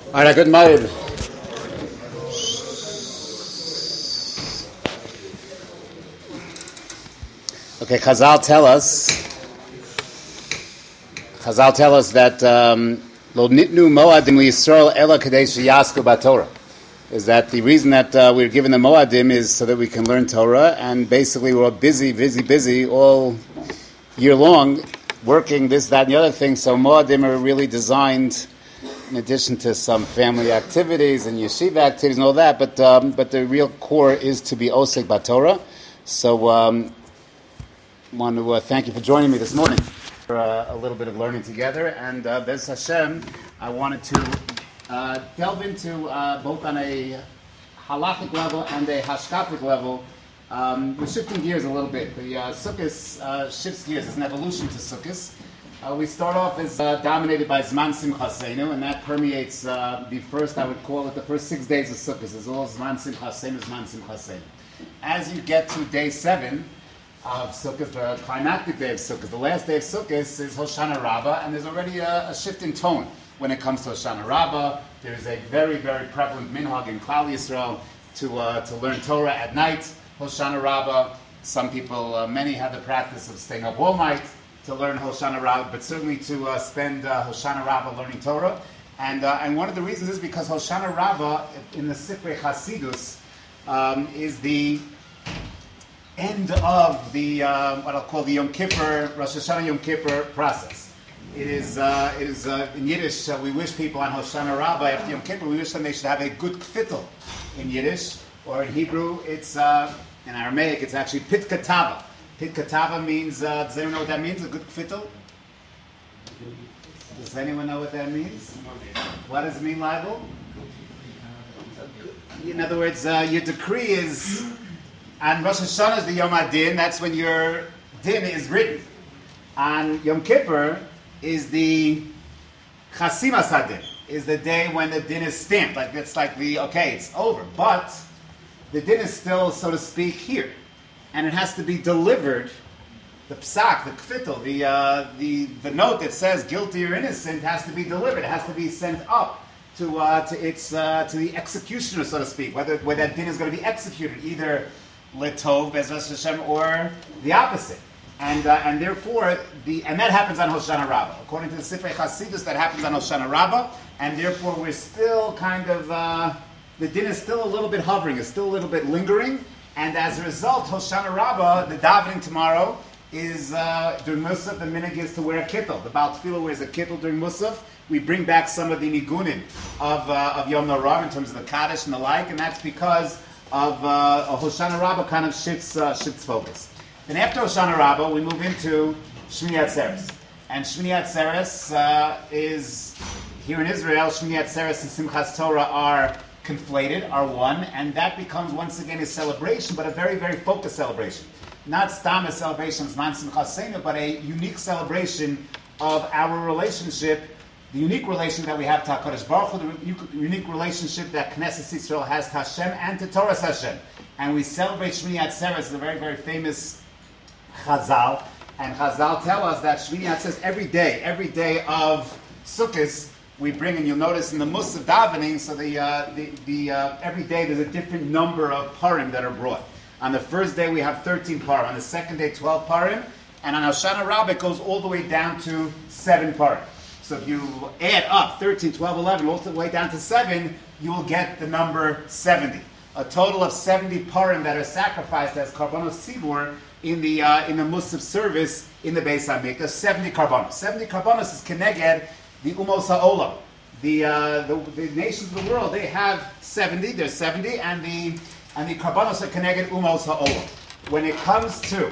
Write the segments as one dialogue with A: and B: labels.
A: All right, good morning. Okay, Chazal tell us that lo nitnu moadim liyisrael ela kadesh yasku b'Torah. Is that the reason that we're given the moadim is so that we can learn Torah, and basically we're all busy all year long, working this, that, and the other thing. So moadim are really designed, in addition to some family activities and yeshiva activities and all that, but the real core is to be osek b'Torah. So I want to thank you for joining me this morning for a little bit of learning together. And Bez Hashem, I wanted to delve into both on a halachic level and a hashkafic level. We're shifting gears a little bit. The Sukkot shifts gears. It's an evolution to Sukkot. We start off as dominated by Zman Simchaseinu, and that permeates the first, I would call it, the first 6 days of Sukkot. It's all Zman Simchaseinu. As you get to day 7 of Sukkot, the climactic day of Sukkot, the last day of Sukkot is Hoshana Rabbah, and there's already a shift in tone when it comes to Hoshana Rabbah. There's a very, very prevalent minhag in Klal Yisrael to learn Torah at night. Hoshana Rabbah, some people, many have the practice of staying up all night to learn Hoshana Rabbah, but certainly to spend Hoshana Rabbah learning Torah. And one of the reasons is because Hoshana Rabbah in the Sifrei Hasidus is the end of the what I'll call the Yom Kippur, Rosh Hashanah Yom Kippur process. It is in Yiddish, we wish people on Hoshana Rabbah after Yom Kippur, we wish them they should have a good kfittel in Yiddish, or in Hebrew, it's in Aramaic, it's actually pit katava. Pit katava means, does anyone know what that means, a good kfittel? Does anyone know what that means? What does it mean, Leibel? In other words, your decree is, and Rosh Hashanah is the Yom HaDin, that's when your din is written. And Yom Kippur is the Chasimas HaDin, is the day when the din is stamped. Like it's like it's over. But the din is still, so to speak, here. And it has to be delivered, the psak, the kfittel, the note that says guilty or innocent has to be delivered. It has to be sent up to the executioner, so to speak, where that din is going to be executed, either Letov, Bezras Hashem, or the opposite. And therefore, and that happens on Hoshana Rabbah. According to the Sifrei Hasidus, that happens on Hoshana Rabbah, and therefore we're still kind of, the din is still a little bit hovering, it's still a little bit lingering, and as a result, Hoshana Rabbah, the davening tomorrow, is during Musaf, the minhag is to wear a kittel. The Baal Tefillah wears a kittel during Musaf. We bring back some of the nigunim of Yom Norav in terms of the Kaddish and the like, and that's because of Hoshana Rabbah kind of shifts focus. Then after Hoshana Rabbah, we move into Shmini Atzeres. And Shmini Atzeres is, here in Israel, Shmini Atzeres and Simchas Torah are conflated, are one, and that becomes once again a celebration, but a very, very focused celebration. Not stam a celebration of Zman Simchaseinu, but a unique celebration of our relationship, the unique relationship that we have to HaKadosh Baruch Hu, the unique relationship that Knesset Yisrael has to Hashem and to Torah Hashem. And we celebrate Shmini Atzeres, the very, very famous Chazal. And Chazal tell us that Shmini Atzeres, every day of Sukkot, we bring, and you'll notice in the Musaf davening, so every day there's a different number of parim that are brought. On the first day we have 13 parim, on the second day 12 parim, and on Hoshana Rabbah it goes all the way down to 7 parim. So if you add up 13, 12, 11, all the way down to 7, you will get the number 70. A total of 70 parim that are sacrificed as karbanos tzibur in the Musaf service in the Beis HaMikdash. 70 karbanos. 70 karbanos is keneged the umos ha'olam. The nations of the world, they have 70. There's 70, and the karbanos are keneged umos ha'olam. When it comes to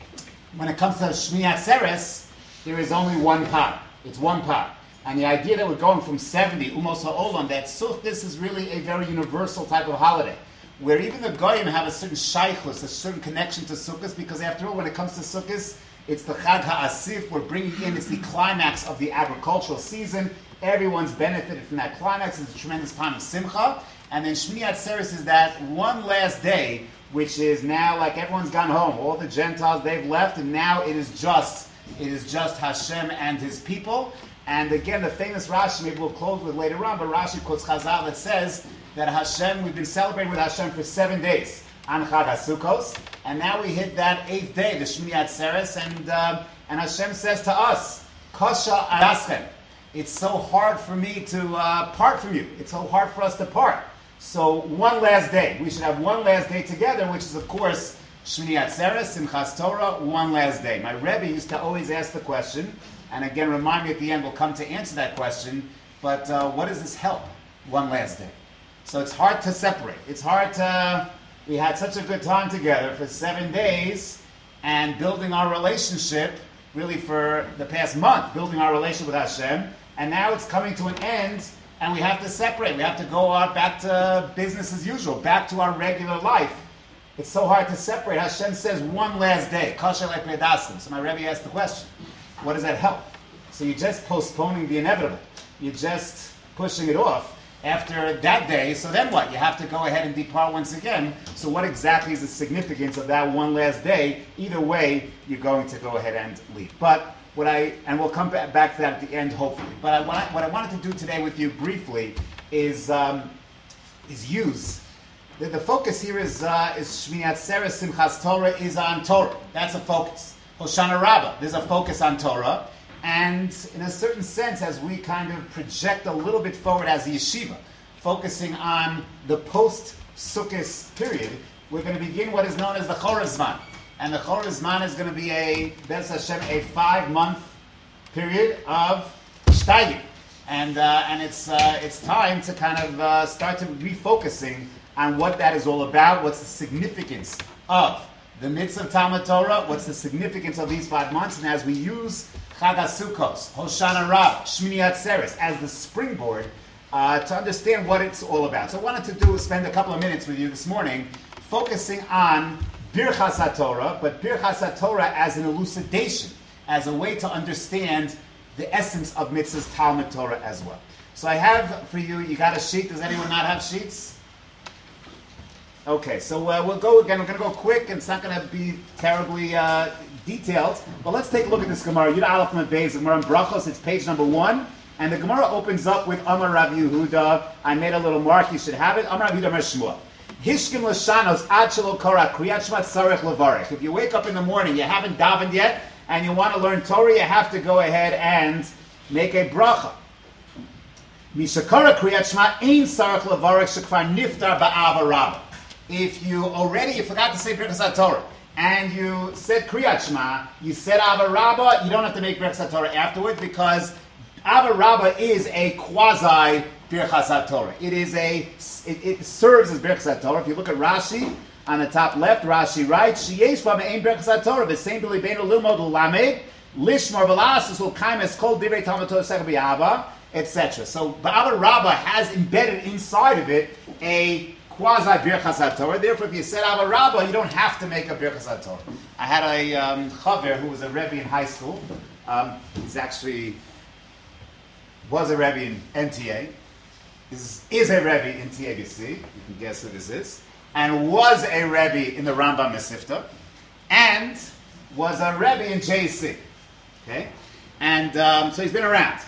A: Shmini Atzeres, there is only one par. It's one par. And the idea that we're going from 70 umos ha'olam, that Sukkot is really a very universal type of holiday, where even the Goyim have a certain shaychus, a certain connection to Sukkot, because after all, when it comes to Sukkot, it's the Chag HaAsif, we're bringing in, it's the climax of the agricultural season. Everyone's benefited from that climax. It's a tremendous time of simcha. And then Shmini Atzeres is that one last day, which is now like everyone's gone home. All the Gentiles, they've left, and now it is just It is just Hashem and His people. And again, the famous Rashi, maybe we'll close with later on, but Rashi quotes Chazal that says that Hashem, we've been celebrating with Hashem for 7 days on Chag HaSukkos, and now we hit that 8th day, the Shmini Atzeres, and Hashem says to us, Kosha Araschem, it's so hard for me to part from you. It's so hard for us to part. So one last day. We should have one last day together, which is, of course, Shmini Atzeres, Simchas Torah, one last day. My Rebbe used to always ask the question, and again, remind me at the end, we'll come to answer that question, but what does this help, one last day? So it's hard to separate. It's hard to, we had such a good time together for 7 days, and building our relationship, really for the past month, building our relationship with Hashem, and now it's coming to an end, and we have to separate. We have to go out back to business as usual, back to our regular life. It's so hard to separate. Hashem says one last day. So my Rebbe asked the question, what does that help? So you're just postponing the inevitable. You're just pushing it off after that day. So then what? You have to go ahead and depart once again. So what exactly is the significance of that one last day? Either way, you're going to go ahead and leave. But and we'll come back to that at the end, hopefully. But what I wanted to do today with you briefly is use. The focus here is Shmini Atzeres, Simchas Torah is on Torah. That's a focus. Hoshana Rabbah, there's a focus on Torah. And in a certain sense, as we kind of project a little bit forward as a yeshiva, focusing on the post-Sukkot period, we're going to begin what is known as the Chorev Zman. And the Chorev Zman is going to be Be'ez Hashem, a 5-month period of Shtayim. And it's time to kind of start to refocusing on what that is all about, what's the significance of the mitzvah of Talmud Torah, what's the significance of these 5 months, and as we use Chag HaSukkos, Hoshana Rabbah, Shmini Atzeres as the springboard to understand what it's all about. So what I wanted to do is spend a couple of minutes with you this morning focusing on Birchas HaTorah, but Birchas HaTorah as an elucidation, as a way to understand the essence of mitzvahs Talmud Torah as well. So I have for you, you got a sheet. Does anyone not have sheets? Okay, so we'll go again. We're going to go quick, and it's not going to be terribly detailed. But let's take a look at this Gemara. Yud Aleph Mem Beis, Gemara in Brachos. It's page number 1, and the Gemara opens up with Amar Rav Yehuda. I made a little mark. You should have it. Amar Rav Yehuda Mer Shmuel. Hishkim l'shanos ad shelo kora kriyat shema tzarech levarech. If you wake up in the morning, you haven't davened yet, and you want to learn Torah, you have to go ahead and make a bracha. Mishakara kriyat shema ein tzarech levarech shekvar niftar ba'ava rabbah. If you forgot to say Birchas HaTorah, and you said Kriyat Shema, you said Ava Rabbah, you don't have to make Birchas HaTorah afterwards, because Ava Rabbah is a quasi Birchas HaTorah. It serves as Birchas HaTorah. If you look at Rashi, on the top left, Rashi writes, Sheyesh ba me'ein Birchas HaTorah, v'sein b'libeinu lilmod u'lamed, lishmor v'lasus u'kaimes kol divrei Talmud Torah sech b'yava, etc. So Ava Rabbah has embedded inside of it a quasi Birchas HaTorah. Therefore, if you said Ava Rabbah, you don't have to make a Birchas HaTorah. I had a chaver who was a Rebbe in high school. He's actually was a Rebbe in NTA. Is a Rebbe in TABC. You can guess who this is. And was a Rebbe in the Rambam Mesifta. And was a Rebbe in JC. Okay? And so he's been around.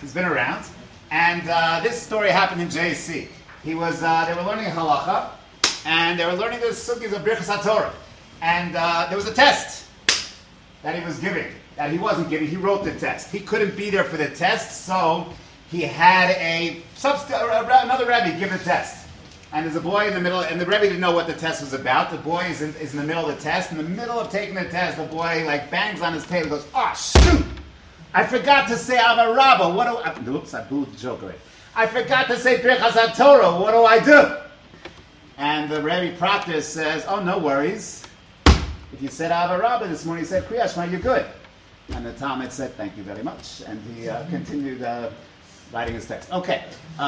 A: And this story happened in JC. They were learning halacha, and they were learning the sugis of Birchas HaTorah. And there was a test that he was giving, that he wasn't giving. He wrote the test. He couldn't be there for the test, so he had another Rebbe give the test. And there's a boy in the middle, and the Rebbe didn't know what the test was about. The boy is in the middle of the test. In the middle of taking the test, the boy bangs on his table and goes, "Oh, shoot! I forgot to say Ava Rabbah. Oops, I booed the joke away. I forgot to say Birchas HaTorah. What do I do?" And the Rebbe Proctor says, "Oh, no worries. If you said Ava Rabbah this morning, you said Kriyat Shema, you're good." And the Talmud said, "Thank you very much." And he continued writing his text. Okay.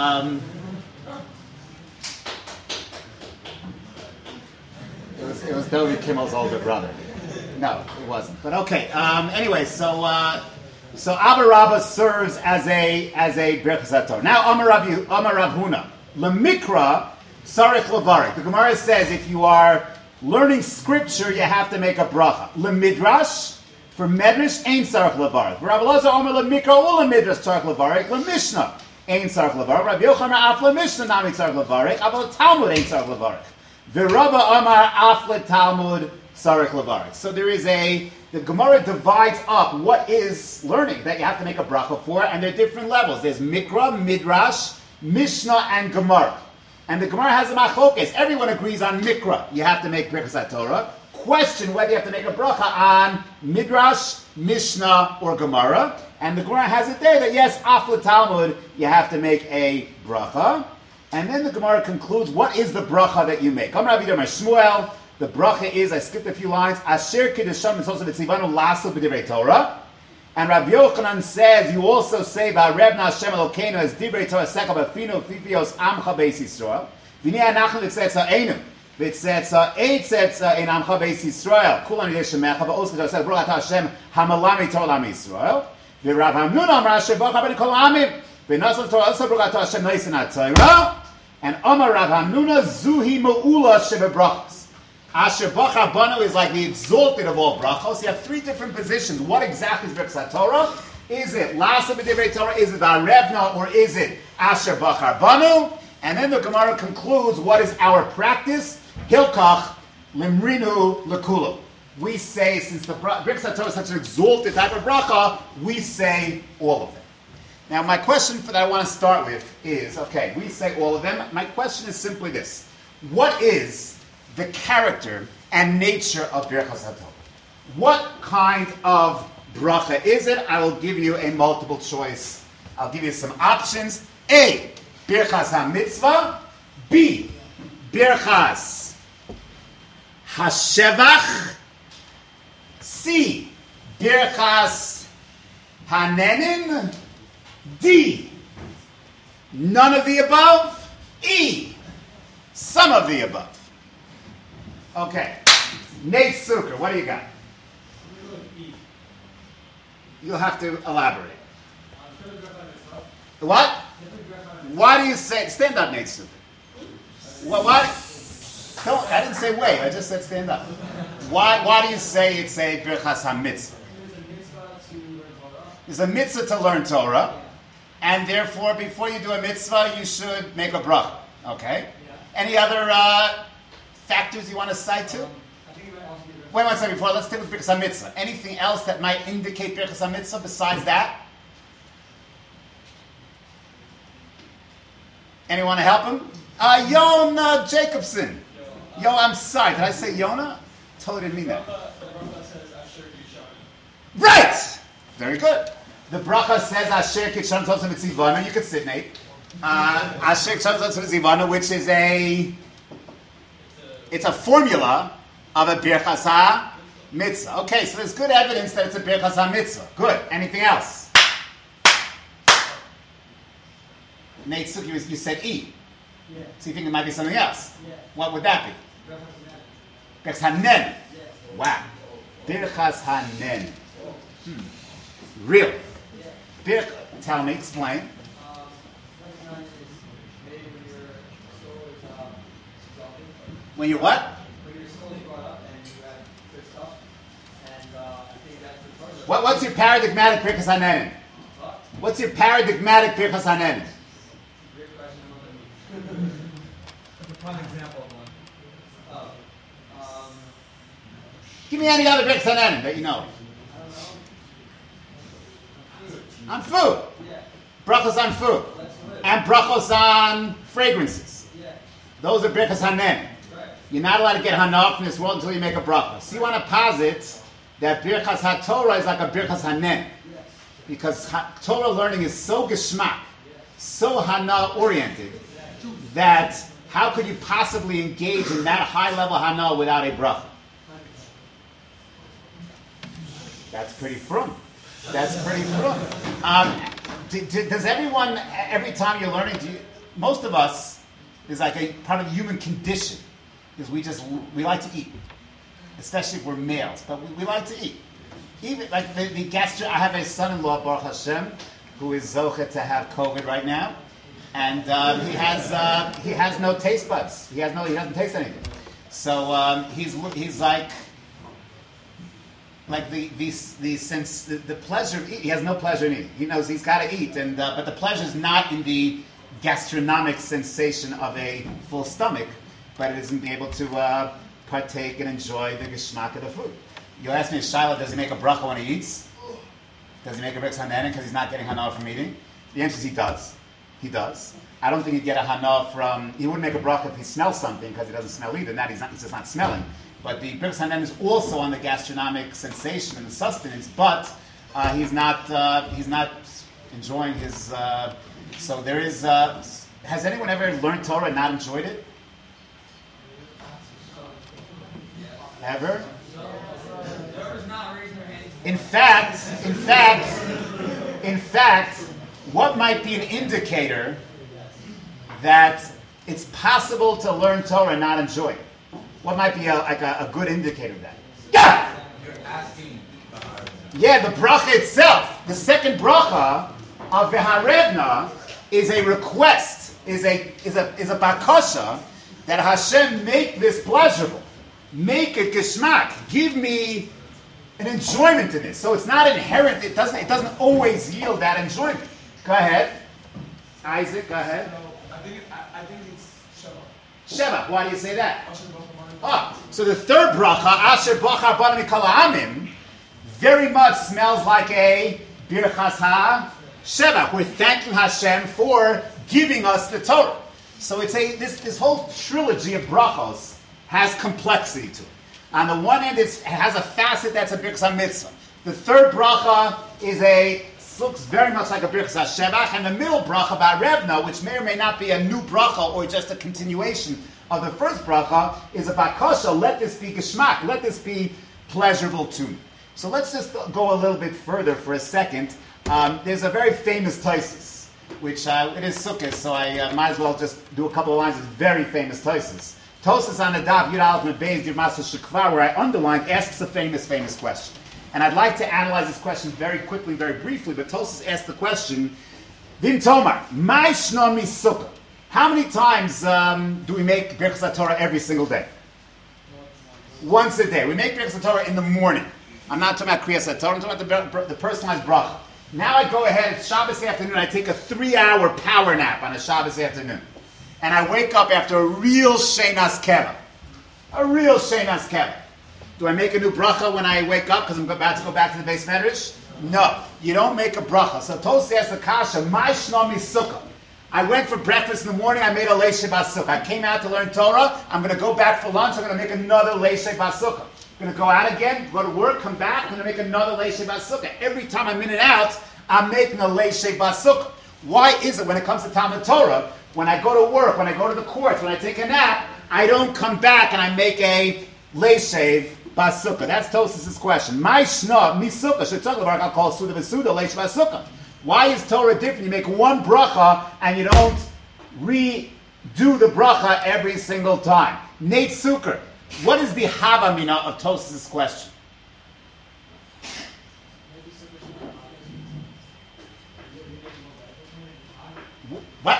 A: It was Dovi Kimmel's older brother. No, it wasn't. But okay. Anyway, so Ava Rabbah serves as a Birchas HaTorah. Now, Amar Rav Huna, Lemikra Sarich Levarich. The Gemara says if you are learning scripture, you have to make a bracha. Lemidrash For Medrash, ain't Sarach Levarach. For Rav Elazar, Omer LeMikra, Ula Midrash Sarach Levarach, LeMishnah, ain't Sarach Levarach. Rav Yochanan, Af LeMishnah, Nami Sarach Levarach, Aval Talmud, ain't Sarach Levarach. V'Rabba Amar, Af LeTalmud, Sarach Levarach. So the Gemara divides up what is learning that you have to make a bracha for, and there are different levels. There's Mikra, Midrash, Mishnah, and Gemara. And the Gemara has a machlokes. Everyone agrees on Mikra. You have to make Birchas HaTorah. Question whether you have to make a bracha on Midrash, Mishnah, or Gemara. And the Gemara has it there that yes, after Talmud, you have to make a bracha. And then the Gemara concludes, what is the bracha that you make? Amar Rabbi Shmuel, the bracha is, I skipped a few lines, Asher Kiddushan Mitzvos V'Tzivanu Lasu B'Divrei Torah. And Rabbi Yochanan says, you also say, V'Arevna Hashem Elokeinu as Divrei Torah Secha B'Finu Fifios Amcha Beis Yisrael. V'nei Anachnu V'Tzetza Einu. V'Tzetza Eitzetza Ein Amcha Beis Yisrael. Kulan Yidei Shemecha V'Oskei Torah Secha Baruch Atah Hashem Hamalami Torah Lam Yisrael. V'Rav Hamnun Amar Asher Baruch Abed Kol Amim. V'Nasav Torah Also Baruch Atah Hashem Noisin HaTorah. And Amar Rav Hamnuna Zuhi Me'ula Shebebrachos. Asher Bacha Banu is like the exalted of all brachos. You have three different positions. What exactly is Birchas HaTorah? Is it Lasa B'Divrei Torah? Is it Arevna? Or is it Asher Bacha Banu? And then the Gemara concludes, what is our practice? Hilkach Limrinu Lekulu. We say, since the Birchas HaTorah is such an exalted type of bracha, we say all of them. Now my question that I want to start with is, okay, we say all of them. My question is simply this. What is the character and nature of Birchas HaTorah? What kind of bracha is it? I will give you a multiple choice. I'll give you some options. A, Birchas HaMitzvah. B, Birchas HaShevach. C, Birchas HaNenin. D, none of the above. E, some of the above. Okay. Nate Zucker, what do you got? You'll have to elaborate. What? Why do you say... Stand up, Nate Zucker. What? Don't, I didn't say wait. I just said stand up. Why do you say it's a Birchas HaMitzvah? It's a mitzvah to learn Torah. And therefore, before you do a mitzvah, you should make a bracha. Okay? Any other... factors you want to cite to? Wait one second before. Let's take with Birchas HaMitzvah. Anything else that might indicate Birchas HaMitzvah besides that? Anyone to help him? Yona Jacobson. Yo, I'm sorry. Did I say Yona? Totally didn't mean that. Right! Very good. The bracha says Asher Kitshon Tzotz Mitzivana. You could sit, Nate. Asher Kitshon Tzotz Mitzivana, which is it's a formula of a Birchas HaMitzvah. Okay, so there's good evidence that it's a Birchas HaMitzvah. Good. Anything else? Nate Suki, you said E. Yeah. So you think it might be something else? Yeah. What would that be? Birchas HaNen. Yeah. Wow. Birchas HaNen. Really? Yeah. Tell me, explain. When you're what? When you're slowly brought up and you have good stuff. And I think that's the part of what's your paradigmatic Birchas HaNenin? What's your paradigmatic Birchas HaNenin? Great question. I don't know what that means. That's a prime example of one. Give me any other Birchas HaNenin that you know. I don't know. On food. Yeah. Brachos on food. And brachos on fragrances. Yeah. Those are Birchas HaNenin. You're not allowed to get hana from this world until you make a bracha. So you want to posit that Birchas HaTorah is like a Birchas HaNen. Because Torah learning is so geschmack, so hana oriented, that how could you possibly engage in that high level hana without a bracha? That's pretty frum. That's pretty frum. Does everyone, every time you're learning, most of us, is like a part of the human condition. Because we like to eat, especially if we're males, but we like to eat. Even like the gastro, I have a son-in-law, Baruch Hashem, who is zochet to have COVID right now, and he has no taste buds. He doesn't taste anything. So he's like like the sense, the pleasure of eating. He has no pleasure in eating. He knows he's got to eat, and but the pleasure is not in the gastronomic sensation of a full stomach, but it is in being able to partake and enjoy the geschmack of the food. You ask me, Shiloh, does he make a bracha when he eats? Does he make a brich hanen because he's not getting hana from eating? The answer is he does. He does. I don't think he'd get a hana from. He wouldn't make a bracha if he smells something because he doesn't smell either. That he's just not smelling. But the brich hanen is also on the gastronomic sensation and the sustenance. But he's not enjoying his. So there is. Has anyone ever learned Torah and not enjoyed it? Ever? In fact, what might be an indicator that it's possible to learn Torah and not enjoy it? What might be a good indicator of that? Yeah!
B: You're asking.
A: Yeah, the bracha itself, the second bracha of V'harevna is a request, is a bakasha that Hashem make this pleasurable, make it geschmack, give me an enjoyment in this. So it's not inherent. It doesn't always yield that enjoyment. Go ahead, Isaac. Go ahead.
C: I think it's Sheva.
A: Sheva. Why do you say that? So the third bracha, Asher Bachar Bana Mikol Ha'amim, very much smells like a Birchas HaSheva. We're thanking Hashem for giving us the Torah. So it's this whole trilogy of brachos has complexity to it. On the one end, it has a facet that's a Birchas HaMitzvah. The third bracha looks very much like a Birchas HaShevach, and the middle bracha, V'harevna, which may or may not be a new bracha or just a continuation of the first bracha, is a bakasha. Let this be geschmack. Let this be pleasurable to me. So let's just go a little bit further for a second. There's a very famous Tosfos, which it is Sukkot, so I might as well just do a couple of lines of very famous Tosfos. Tosfos on the Daf Yud Aleph Mebez Dir Masel Shekvar, where I underlined, asks a famous question. And I'd like to analyze this question very quickly, very briefly, but Tosfos asked the question, Vim Tomar, Mai Shnon Mi Sukkah. How many times do we make Birchas HaTorah every single day? Once a day. We make Birchas HaTorah in the morning. I'm not talking about Kriyas HaTorah, I'm talking about the personalized bracha. Now I go ahead, it's Shabbos afternoon, I take a 3-hour power nap on a Shabbos afternoon. And I wake up after a real Sheinas Keva. A real Sheinas Keva. Do I make a new bracha when I wake up because I'm about to go back to the Beis Medrash? No, you don't make a bracha. So Tosfos asks the kasha, Mai Shnon Mi Sukkah. I went for breakfast in the morning, I made a Leishe Basukah. I came out to learn Torah, I'm going to go back for lunch, I'm going to make another Leishe Basukah. I'm going to go out again, go to work, come back, I'm going to make another Leishe Basukah. Every time I'm in and out, I'm making a Leishe Basukah. Why is it when it comes to Talmud Torah, when I go to work, when I go to the courts, when I take a nap, I don't come back and I make a Leishe Basukah? That's Tosfos' question. My Shna, Mi Sukkah, Shetzach I'll call Suda V'Suda, Leishe Basukah. Why is Torah different? You make one bracha and you don't redo the bracha every single time. Nate Zucker, what is the Havamina of Tosfos' question? What?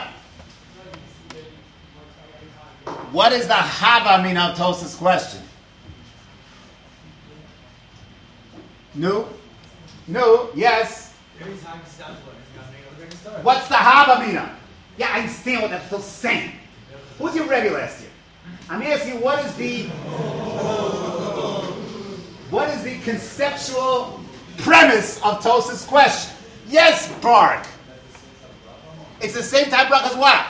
A: What is the Havamina of Tosfos' question? No, yes. What's the Havamina? Yeah, I understand what that's still saying. Who was your Rebbe last year? I'm asking what is the conceptual premise of Tosfos' question? Yes, Barak. It's the same type of bracha as what?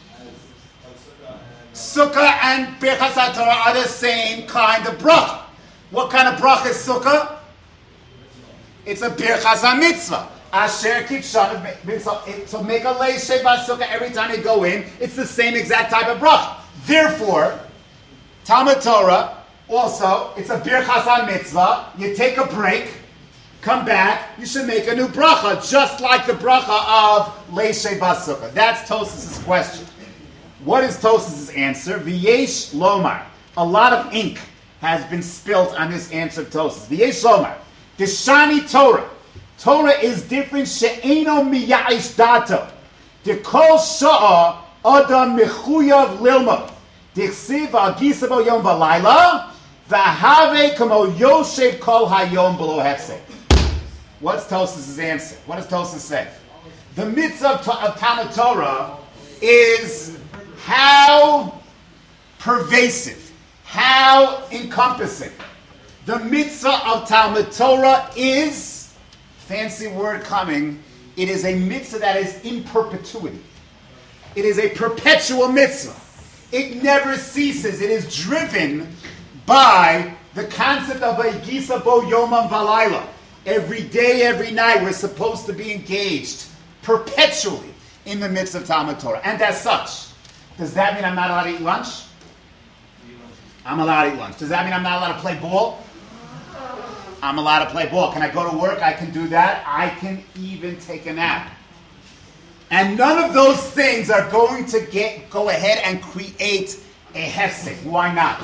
A: Sukkah and Birchas HaTorah are the same kind of bracha. What kind of bracha is Sukkah? It's a Birchas HaMitzvah. Asher Kitshan. So make a Leishe Basukah every time you go in. It's the same exact type of bracha. Therefore, Talmud Torah also, it's a Birchas HaMitzvah. You take a break, come back, you should make a new bracha, just like the bracha of Leishe Basukah. That's Tosfos' question. What is Tosfos' answer? V'yesh lomar. A lot of ink has been spilt on this answer of Tosfos. V'yesh lomar. Deshani Torah. Torah is different. She'eno miya'ish dato. Dekol sha'a adam mechuyav lilmod. Dichsiv al gisavo yom v'layla. V'have kamo yoshev kol hayom below hefsek. What's Tosfos' answer? What does Tosfos say? The mitzvah of Talmud Torah is how pervasive, how encompassing. The mitzvah of Talmud Torah is, fancy word coming, it is a mitzvah that is in perpetuity. It is a perpetual mitzvah. It never ceases. It is driven by the concept of a gisa bo yomam valayla. Every day, every night, we're supposed to be engaged perpetually in the midst of Talmud Torah. And as such, does that mean I'm not allowed to eat lunch? I'm allowed to eat lunch. Does that mean I'm not allowed to play ball? I'm allowed to play ball. Can I go to work? I can do that. I can even take a nap. And none of those things are going to go ahead and create a hefsek. Why not?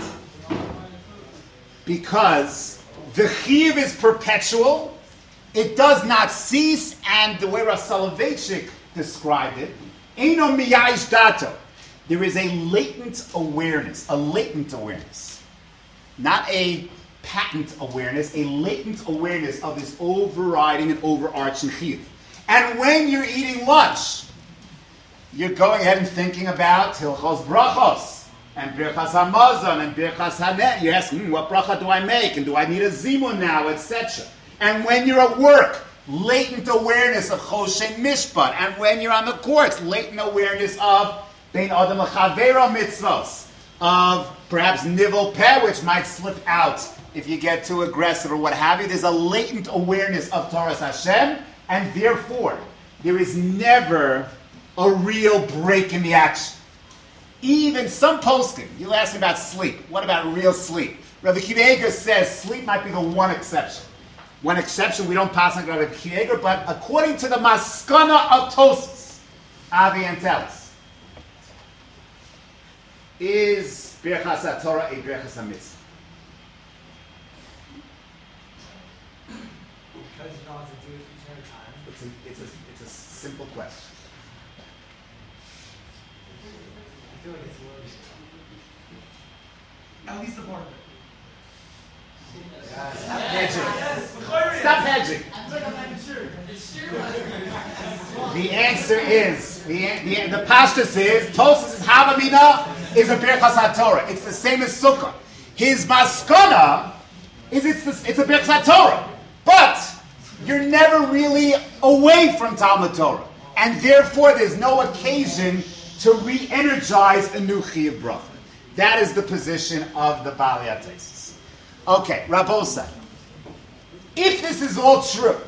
A: Because the chiyuv is perpetual. It does not cease. And the way Rav Soloveitchik described it, eino miyayish dato. There is a latent awareness. Not a patent awareness, a latent awareness of this overriding and overarching chiyuv. And when you're eating lunch, you're going ahead and thinking about Hilchos Brachos and Birchas Hamazon and Birchas Hanet. You ask, what bracha do I make? And do I need a zimun now, etc. And when you're at work, latent awareness of Choshen Mishpat. And when you're on the courts, latent awareness of Bein Adam L'Chavero mitzvos, of perhaps nivel peh, which might slip out if you get too aggressive or what have you. There's a latent awareness of Torah's Hashem, and therefore, there is never a real break in the action. Even some poskim, you'll ask me about sleep. What about real sleep? Rabbi Akiva Eiger says sleep might be the one exception. One exception, we don't pass on Rabbi Akiva Eiger, but according to the Maskana of Tosfos, Avi and Telis, is Birchas HaTorah a Birchas HaMitzvah?
C: Because you don't have to do it each and every time.
A: It's a simple question.
C: I feel like it's worse. At least a part of it.
A: Stop hedging. Stop hedging. The answer is, the pashtus is, Tosfos is Havamina is a Birchas HaTorah. It's the same as Sukkah. His maskana is it's a Birchas HaTorah. But you're never really away from Talmud Torah. And therefore there's no occasion to re-energize a new chiyuv bracha. That is the position of the Baalei HaTosfos. Okay, Rabosa. If this is all true,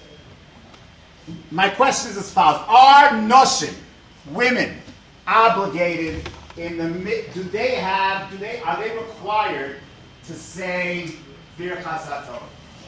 A: my question is as follows: are noshim, women, obligated in the are they required to say Birchas HaTorah?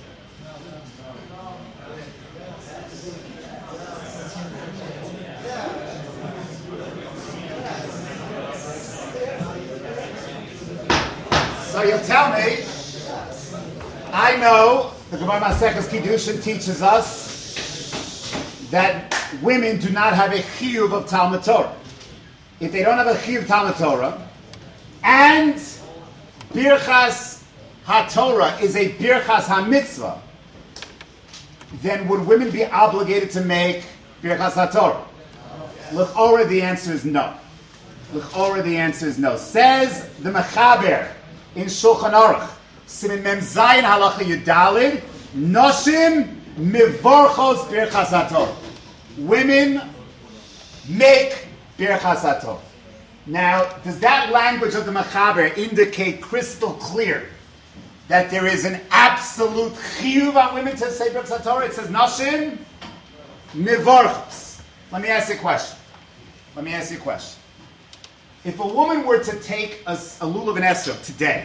A: So you'll tell me, I know the Gemara Maseches Kiddushin teaches us that women do not have a chiyuv of Talmud Torah. If they don't have a chiyuv of Talmud Torah, and Birchas HaTorah is a Birchas HaMitzvah, then would women be obligated to make Birchas HaTorah? L'chora, the answer is no. L'chora, the answer is no. Says the Mechaber in Shulchan Aruch, Siman Mem Zayin Halacha Yudalid, Noshim Mivorchos Birchas HaTorah. Women make Birchas HaTorah. Now, does that language of the Mechaber indicate crystal clear that there is an absolute chiyuv on women to say Birchas HaTorah? It says Noshim Mivorchos. Let me ask you a question. If a woman were to take a lulav and esrog today,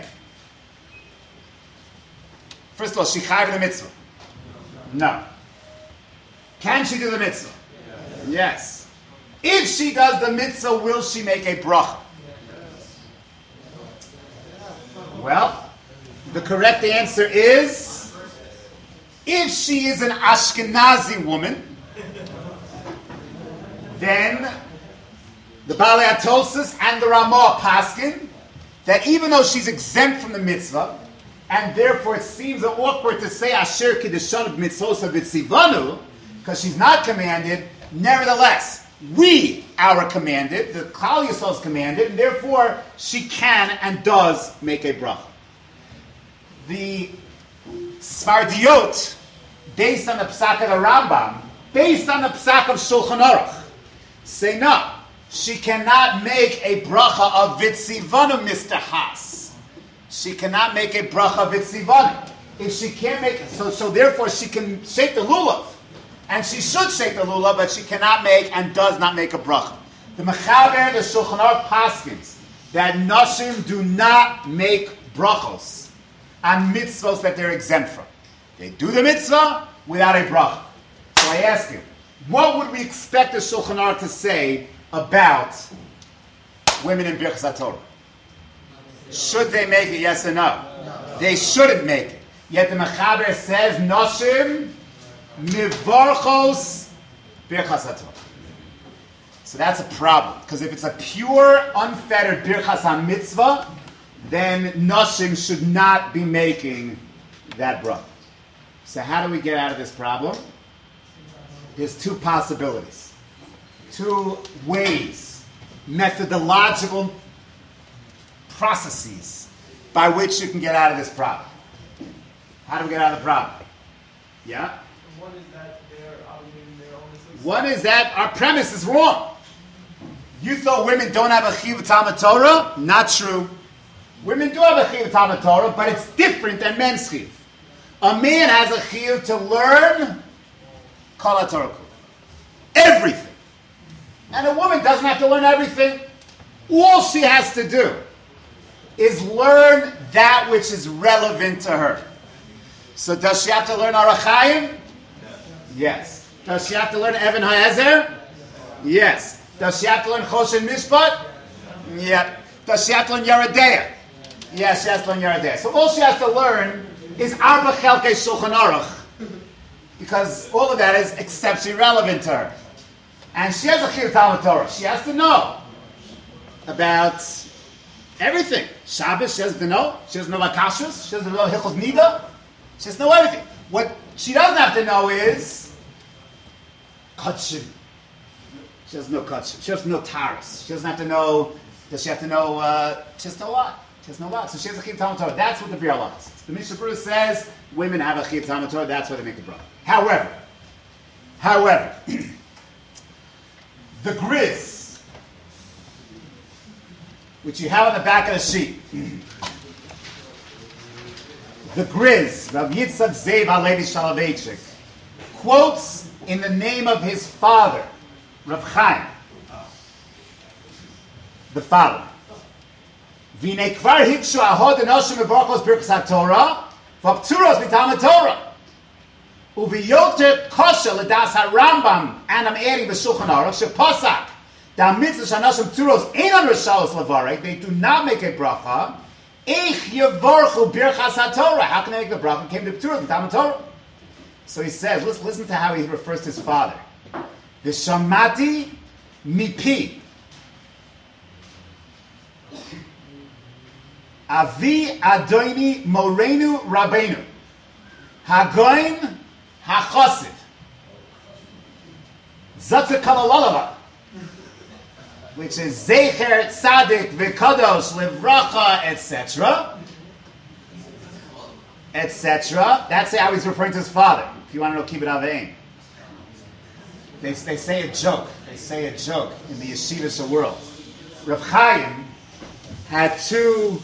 A: first of all, she chayav the mitzvah? No. Can she do the mitzvah? Yes. If she does the mitzvah, will she make a bracha? Well, the correct answer is, if she is an Ashkenazi woman, then the Baalei HaTosfos and the Ramah paskin that even though she's exempt from the mitzvah, and therefore it seems awkward to say Asher Kiddushan Mitzvosa B'Tzivanu, because she's not commanded. Nevertheless, we are commanded, the Klal Yisrael is commanded, and therefore she can and does make a bracha. The Sfardiot, based on the Psak of the Rambam, based on the Psak of Shulchan Aruch, say no, she cannot make a bracha of Vitzivanu Mistahas. She cannot make a bracha of Vitzivanu. If she can't make it, so therefore she can shake the lulav. And she should shake the lulav, but she cannot make and does not make a bracha. The Mechaber, the Shulchan Aruch paskins that Nashim do not make brachos on mitzvahs that they're exempt from. They do the mitzvah without a bracha. So I ask you, what would we expect the Shulchan Aruch to say about women in Birchas HaTorah? Should they make it, yes or no? They shouldn't make it. Yet the Mechaber says, Nashim mivarchos Birchas HaTorah. So that's a problem, because if it's a pure, unfettered Birchas HaMitzvah, then Nashim should not be making that bracha. So how do we get out of this problem? There's two possibilities, two ways, methodological processes by which you can get out of this problem. How do we get out of the problem? Yeah?
C: One is that they're obligating their own association.
A: One is that our premise is wrong. You thought women don't have a chiyuv Talmud Torah? Not true. Women do have a chiyuv Talmud Torah, but it's different than men's chiyuv. A man has a chiyuv to learn Kol HaTorah, everything. And a woman doesn't have to learn everything. All she has to do is learn that which is relevant to her. So does she have to learn Orach Chaim? Yes. Does she have to learn Even HaEzer? Yes. Does she have to learn Choshen Mishpat? Yep. Does she have to learn Yeridea? Yes, she has to learn Yeridea. So all she has to learn is Arba Chelkei Shulchan Aruch, because all of that is exceptionally relevant to her. And she has a chiyuv Talmud Torah. She has to know about everything. Shabbos, she has to know. She has to know about Kashrus. She has to know Hilchos Nida. She has to know everything. What she doesn't have to know is Kachim. She doesn't know Kachim. She doesn't know Taras. She doesn't have to know. Does she have to know? She has to know a lot. She has to know a lot. So she has a chiyuv Talmud Torah. That's what the Biur Halacha is. The Mishnah Berurah says women have a chiyuv Talmud Torah. That's why they make the bracha. However, the Griz, which you have on the back of the sheet, the Griz, Rav Yitzchak Zev HaLevi Soloveitchik, quotes in the name of his father, Rav Chaim, the following: V'nei kvar hikshu ahod enoshim mevorchos birchas haTorah v'apturos mitam haTorah uviyoter kosher ledas haRambam, and I'm adding the Shulchan Aruch sheposak da mitzvah shanoshim pturos einan reshalos levarek, they do not make a bracha. Eich yevorchu birchas haTorah, how can they make the bracha? Came to pturos mitam haTorah. So he says, listen to how he refers to his father. V'shamati mipi Avi Adoni Morenu Rabbeinu Hagoin HaChosid Zatzah Kalalalava, which is Zecher Tzadik V'Kadosh Livracha, etc., etc. That's how he's referring to his father. If you want to know Kibbut Avein, they say a joke. They say a joke in the yeshivish world. Rav Chaim had two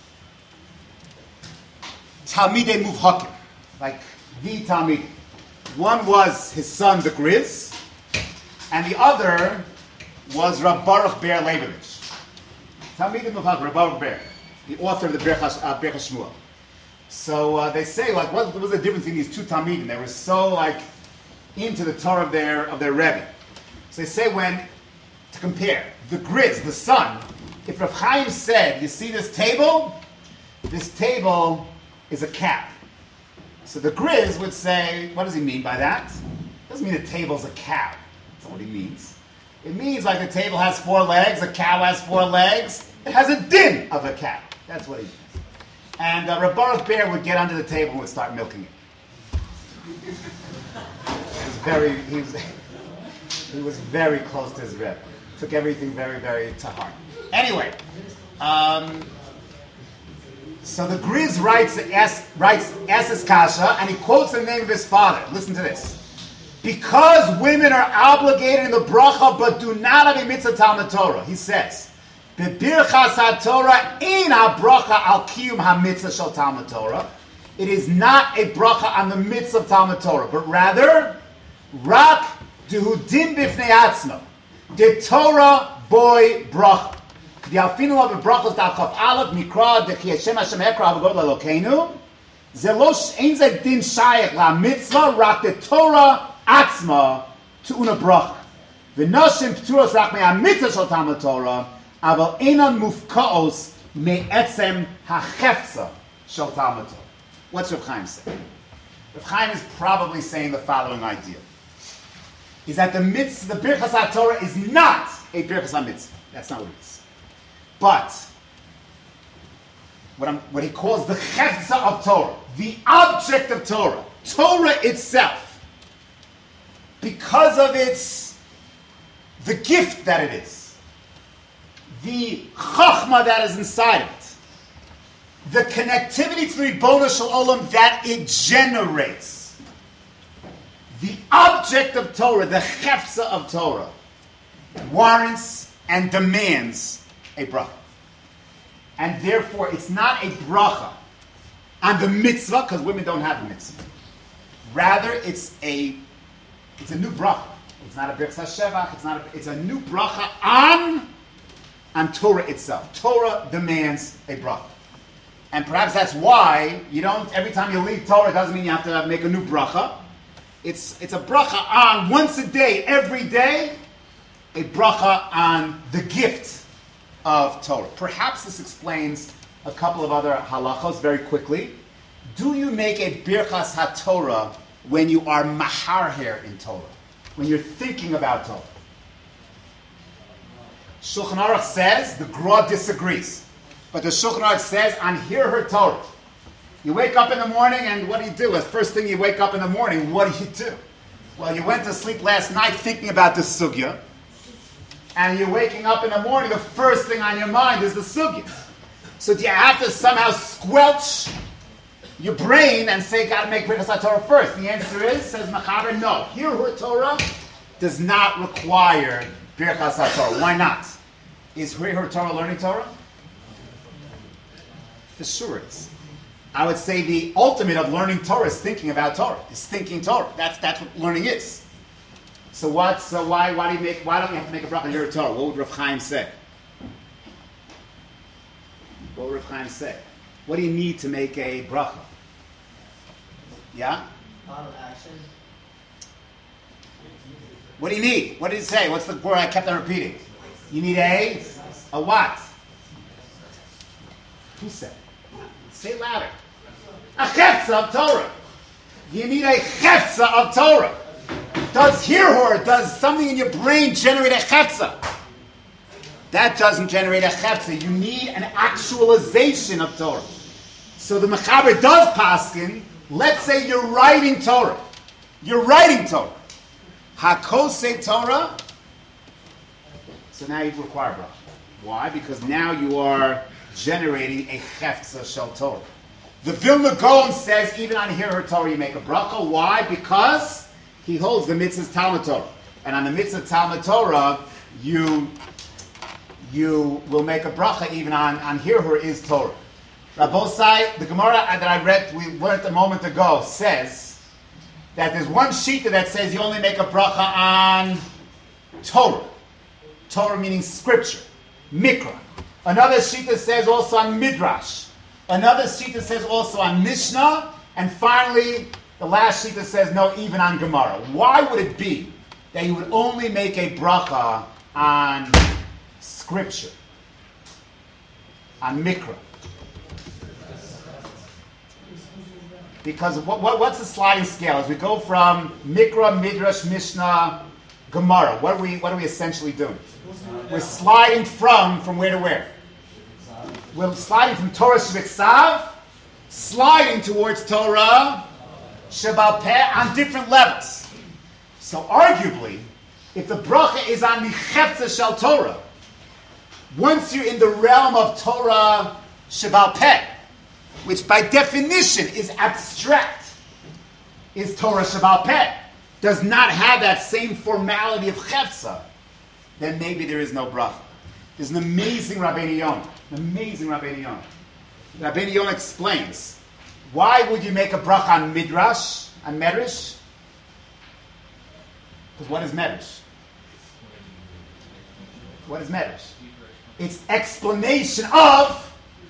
A: Talmidei Muvhakim, like the Talmid. One was his son, the Griz, and the other was Rav Baruch Ber Leibovich. Talmidei Muvhakim, Rav Baruch Ber, the author of the Birchas Shmuel. So they say, like, what was the difference in these two Talmidim? They were so into the Torah of their Rebbe. So they say, to compare the Griz, the son, if Rav Chaim said, you see this table? This table is a cap. So the Griz would say, what does he mean by that? It doesn't mean the table's a cow. That's not what he means. It means like the table has 4 legs, a cow has 4 legs. It has a din of a cow. That's what he means. And Reb Baruch Bear would get under the table and would start milking it. He was very close to his Rebbe. Took everything very, very to heart. Anyway, so the Griz writes Esses Kasha, and he quotes the name of his father. Listen to this. Because women are obligated in the bracha but do not have a mitzvah Talmud Torah, he says, Bebirchas HaTorah ein ha-bracha al kiyum ha-mitzvah shel Talmud Torah. It is not a bracha on the mitzvah of Talmud Torah, but rather, rak duhudin bifnei atzmo, the Torah boy bracha. The alfinu of the brachos daf chaf aleph mikra dechi Hashem Hashem ekra avagod lalokenu. Zelosh ein ze din shayach la mitzvah rak the Torah atzma to una bracha. V'noshim pturos rak me ha-mitzvah shel Talmud Torah aval einan mufkaos me etzem ha-chefza shel Talmud Torah. What's Reb Chaim saying? Reb Chaim is probably saying the following idea: is that the mitzvah, the Birchas HaTorah, is not a Birchas HaMitzvah. That's not what it is. But what he calls the Chefza of Torah, the object of Torah, Torah itself, because of the gift that it is, the Chachma that is inside of it, the connectivity to the Ribono Shel Olam that it generates, the object of Torah, the Chefza of Torah, warrants and demands a bracha. And therefore, it's not a bracha on the mitzvah, because women don't have a mitzvah. Rather, it's a new bracha. It's not a Birchas HaShevach, it's a new bracha on Torah itself. Torah demands a bracha. And perhaps that's why you don't, every time you leave Torah, it doesn't mean you have to make a new bracha. It's a bracha on, once a day, every day, a bracha on the gift of Torah. Perhaps this explains a couple of other halachos very quickly. Do you make a Birchas HaTorah when you are maharher in Torah? When you're thinking about Torah? Shulchan Aruch says, the Gra disagrees. But the Shulchan Aruch says, on Hear Her Torah. You wake up in the morning, and what do you do? The first thing you wake up in the morning, what do you do? Well, you went to sleep last night thinking about this sugya, and you're waking up in the morning, the first thing on your mind is the sugya. So do you have to somehow squelch your brain and say, got to make Birchas HaTorah first? The answer is, says Machaber, no. Hear Her Torah does not require Birchas HaTorah. Why not? Is Hear Her Torah learning Torah? For sure it is. I would say the ultimate of learning Torah is thinking about Torah. Is thinking Torah. That's what learning is. So why don't you have to make a bracha on your Torah? What would Rav Chaim say? What would Rav Chaim say? What do you need to make a bracha? Yeah?
C: Model action.
A: What do you need? What did he say? What's the word I kept on repeating? You need a what? Who said it? Say it louder. A chefza of Torah. You need a chefza of Torah. Does does something in your brain generate a chefza? That doesn't generate a chefza. You need an actualization of Torah. So the Mechaber does paskin. Let's say you're writing Torah. You're writing Torah. Hakosei Torah. So now you require bracha. Why? Because now you are generating a chefza shel Torah. The Vilna Gaon says even on Hear Her Torah you make a bracha. Why? Because he holds the mitzvah Talmud Torah, and on the mitzvah Talmud Torah, you will make a bracha even on Hear Her is Torah. Rabbosai, the Gemara that I read, we learned a moment ago, says that there's one shita that says you only make a bracha on Torah. Torah meaning scripture, Mikra. Another shita says also on Midrash. Another shita says also on Mishnah, and finally, the last shita says no, even on Gemara. Why would it be that you would only make a bracha on scripture, on Mikra? Because what's the sliding scale? As we go from Mikra, Midrash, Mishnah, Gemara, what are we essentially doing? We're sliding from where to where? We're sliding from Torah Shebiksav sliding towards Torah Shebal Peh on different levels. So arguably, if the bracha is on the Chefza Shel Torah, once you're in the realm of Torah Shebal Peh, which by definition is abstract, is Torah Shebal Peh, does not have that same formality of Chefza, then maybe there is no bracha. There's an amazing Rabbeinu Yonah. Rabbeinu Yonah explains, why would you make a bracha on Midrash, on Medrash? Because what is Medrash? What is Medrash? It's explanation of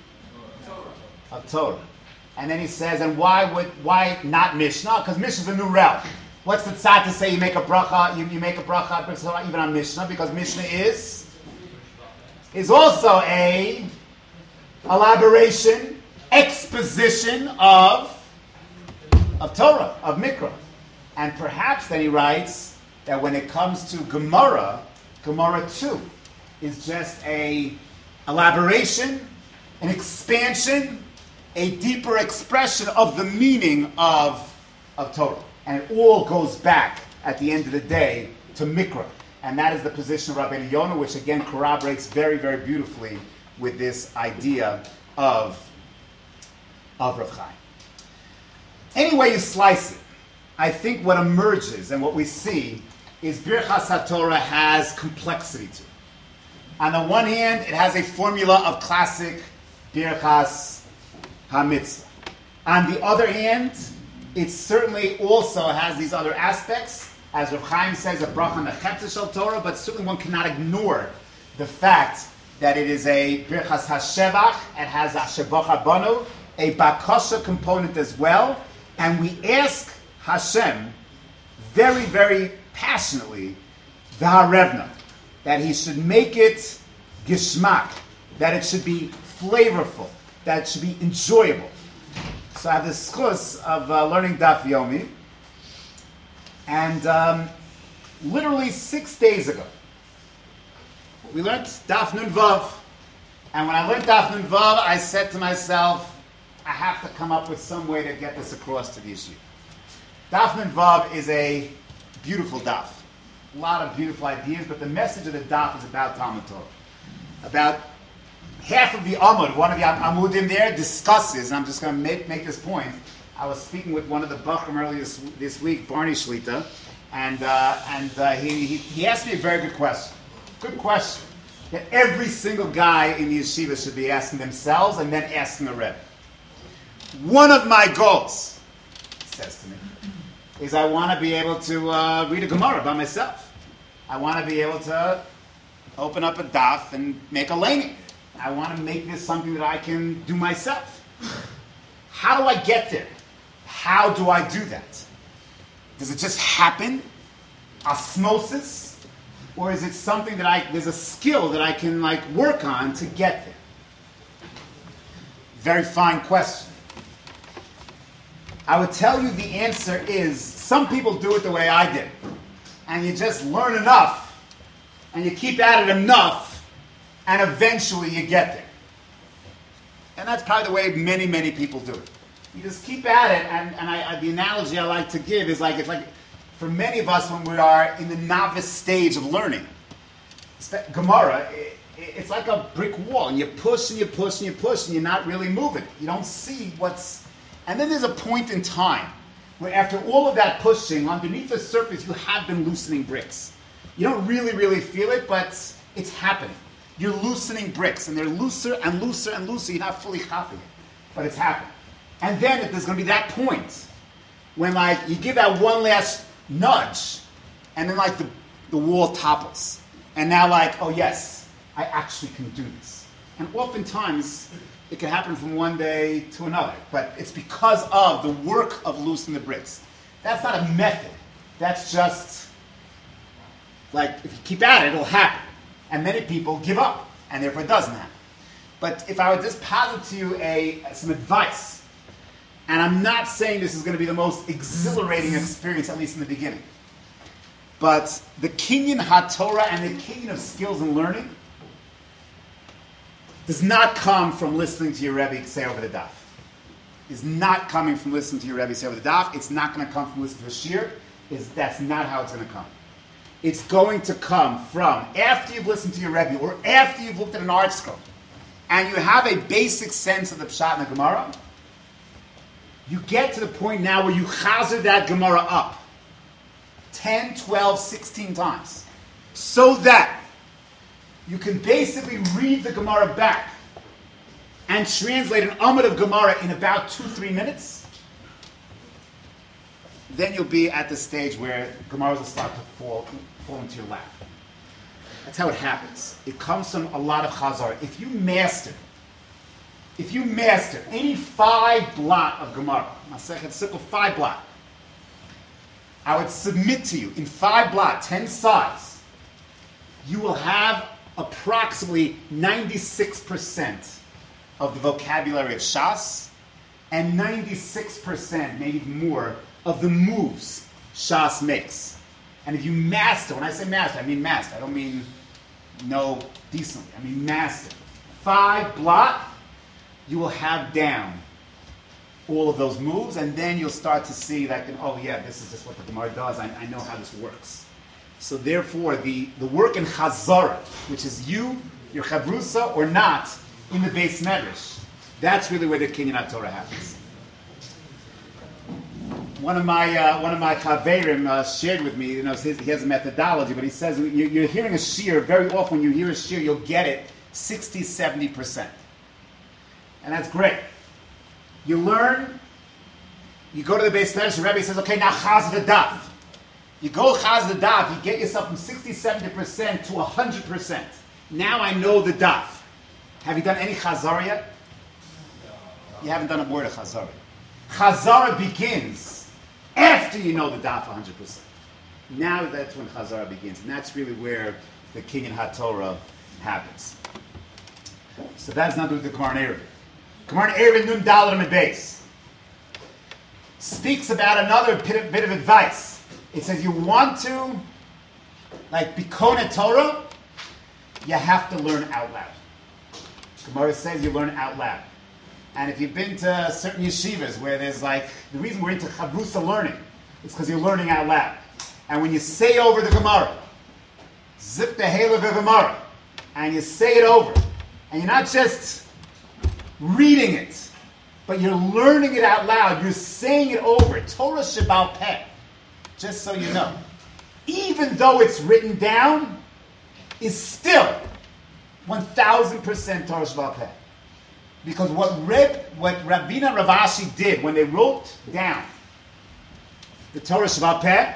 A: Torah. And then he says, and why not Mishnah? Because Mishnah is a new realm. What's the tzad to say you make a bracha, you make a bracha even on Mishnah? Because Mishnah is also a elaboration, exposition of Torah, of Mikra. And perhaps then he writes that when it comes to Gemara too is just a elaboration, an expansion, a deeper expression of the meaning of Torah. And it all goes back, at the end of the day, to Mikra. And that is the position of Rabbeinu Yonah, which again corroborates very, very beautifully with this idea of Rav Chaim. Any way you slice it, I think what emerges and what we see is Birchas HaTorah has complexity to it. On the one hand, it has a formula of classic Birchas HaMitzvah. On the other hand, it certainly also has these other aspects, as Rav Chaim says, a bracha on the Chefza Shel Torah, but certainly one cannot ignore the fact that it is a Birchas HaShevach, it has a Shebach HaBanu, a Bakasha component as well, and we ask Hashem very, very passionately, V'harevna, that He should make it gishmak, that it should be flavorful, that it should be enjoyable. So I have the schus of learning Daf Yomi, and literally 6 days ago, we learned Daf Nun Vav, and when I learned Daf Nun Vav, I said to myself, I have to come up with some way to get this across to the issue. Daf Nun Vav is a beautiful daf. A lot of beautiful ideas, but the message of the daf is about Talmud Torah. About half of the Amud, one of the Amudim there, discusses, and I'm just going to make this point. I was speaking with one of the Bachram earlier this week, Barney Shlita, and he asked me a very good question. Good question that every single guy in the yeshiva should be asking themselves and then asking a Rebbe. One of my goals, he says to me, is I want to be able to read a Gemara by myself. I want to be able to open up a daf and make a laning. I want to make this something that I can do myself. How do I get there? How do I do that? Does it just happen? Osmosis? Or is it something that there's a skill that I can work on to get there? Very fine question. I would tell you the answer is, some people do it the way I did. And you just learn enough, and you keep at it enough, and eventually you get there. And that's probably the way many, many people do it. You just keep at it, and the analogy I like to give is it's like for many of us when we are in the novice stage of learning, Gemara, it's like a brick wall, and you push and you push and you push, and you're not really moving. You don't see what's... And then there's a point in time where after all of that pushing, underneath the surface, you have been loosening bricks. You don't really, really feel it, but it's happening. You're loosening bricks, and they're looser and looser and looser. You're not fully copying it, but it's happening. And then there's going to be that point when you give that one last nudge, and then the wall topples. And now oh yes, I actually can do this. And oftentimes, it can happen from one day to another, but it's because of the work of loosening the bricks. That's not a method. That's just, if you keep at it, it'll happen. And many people give up, and therefore it doesn't happen. But if I would just posit to you some advice, and I'm not saying this is going to be the most exhilarating experience, at least in the beginning, but the Kinyan HaTorah and the Kinyan of skills and learning does not come from listening to your Rebbe say over the daf. is not coming from listening to your Rebbe say over the daf. It's not going to come from listening to a shir. That's not how it's going to come. It's going to come from after you've listened to your Rebbe or after you've looked at an art scroll and you have a basic sense of the Pshat and the Gemara. You get to the point now where you chazer that Gemara up 10, 12, 16 times so that you can basically read the Gemara back and translate an Amud of Gemara in about 2-3 minutes. Then you'll be at the stage where Gemaras will start to fall into your lap. That's how it happens. It comes from a lot of Chazar. If you master any 5 blot of Gemara, Masechet Sukkot 5 blot, I would submit to you in 5 blot, 10 sides, you will have approximately 96% of the vocabulary of Shas and 96%, maybe more, of the moves Shas makes. And if you master, when I say master, I mean master. I don't mean know decently. I mean master. 5 blot, you will have down all of those moves, and then you'll start to see that, oh yeah, this is just what the Gemara does. I know how this works. So therefore, the work in Chazara, which is your Chavrusa or not, in the Beis Medrash, that's really where the Kinyan Torah happens. One of my chaverim shared with me, he has a methodology, but he says you're hearing a shir, very often when you hear a shir, you'll get it 60, 70%. And that's great. You learn, you go to the Beis Medrash, the Rebbe says, okay, now chaz the daf. You go chaz the daf, you get yourself from 60, 70% to 100%. Now I know the daf. Have you done any chazara yet? You haven't done a word of chazara. Chazara begins after you know the daf 100%. Now that's when Chazara begins, and that's really where the Kinyan HaTorah happens. So that's not with the Gemara and Eruvin. Gemara and Eruvin Nun Dalet Amud Beis speaks about another bit of advice. It says you want to, be Konei Torah, you have to learn out loud. Gemara says you learn out loud. And if you've been to certain yeshivas where there's the reason we're into Chavrusa learning is because you're learning out loud. And when you say over the Gemara, zip the Halav of Gemara, and you say it over, and you're not just reading it, but you're learning it out loud, you're saying it over, Torah Shebal Peh, just so you know. Even though it's written down, is still 1,000% Torah Shebal Peh. Because what Rabbeinu and Rav Ashi did when they wrote down the Torah Shebal Peh,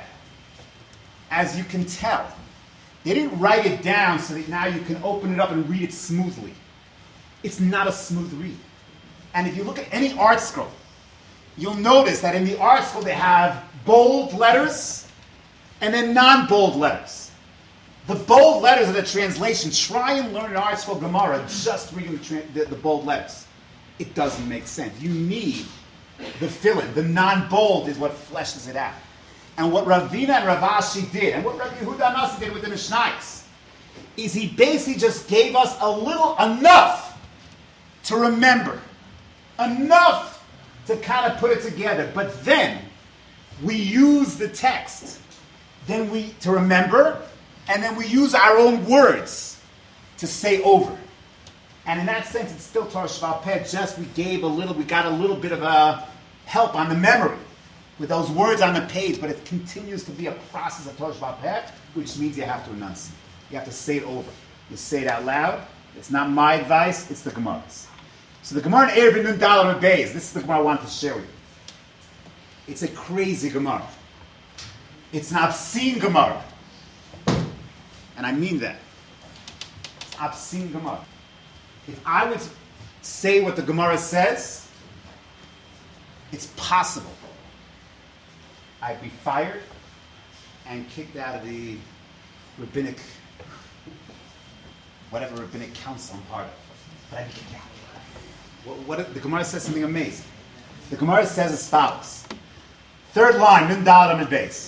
A: as you can tell, they didn't write it down so that now you can open it up and read it smoothly. It's not a smooth read. And if you look at any art scroll, you'll notice that in the art scroll they have bold letters and then non-bold letters. The bold letters of the translation, try and learn an art scroll Gemara just reading the bold letters. It doesn't make sense. You need the fill-in. The non-bold is what fleshes it out. And what Ravina and Rav Ashi did, and what Rabbi Yehuda Anasi did with the Mishnayos, is he basically just gave us enough to remember, enough to kind of put it together. But then we use the text, to remember, and then we use our own words to say over. And in that sense, it's still Torah Shebal Peh, just we got a little bit of a help on the memory with those words on the page, but it continues to be a process of Torah Shebal Peh, which means you have to enunciate. You have to say it over. You say it out loud. It's not my advice, it's the Gemara's. So the Gemara in Eruvin Nun Dalet Amud Beis, this is the Gemara I wanted to share with you. It's a crazy Gemara. It's an obscene Gemara. And I mean that. It's obscene Gemara. If I would say what the Gemara says, it's possible I'd be fired and kicked out of the rabbinic, whatever rabbinic council I'm part of. But I'd be kicked out. The Gemara says something amazing. The Gemara says as follows. Third line, Nun Dalet Amud Beis.